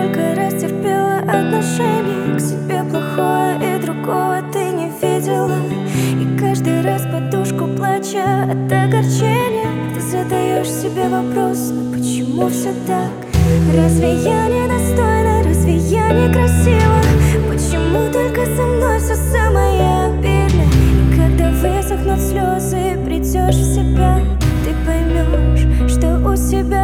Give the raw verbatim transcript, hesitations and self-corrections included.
Сколько раз терпела отношение к себе плохое, и другого ты не видела. И каждый раз подушку плача от огорчения ты задаешь себе вопрос: ну почему все так? Разве я недостойна? Разве я некрасива? Почему только со мной все самое обидное? И когда высохнут слезы и придешь в себя, ты поймешь, что у себя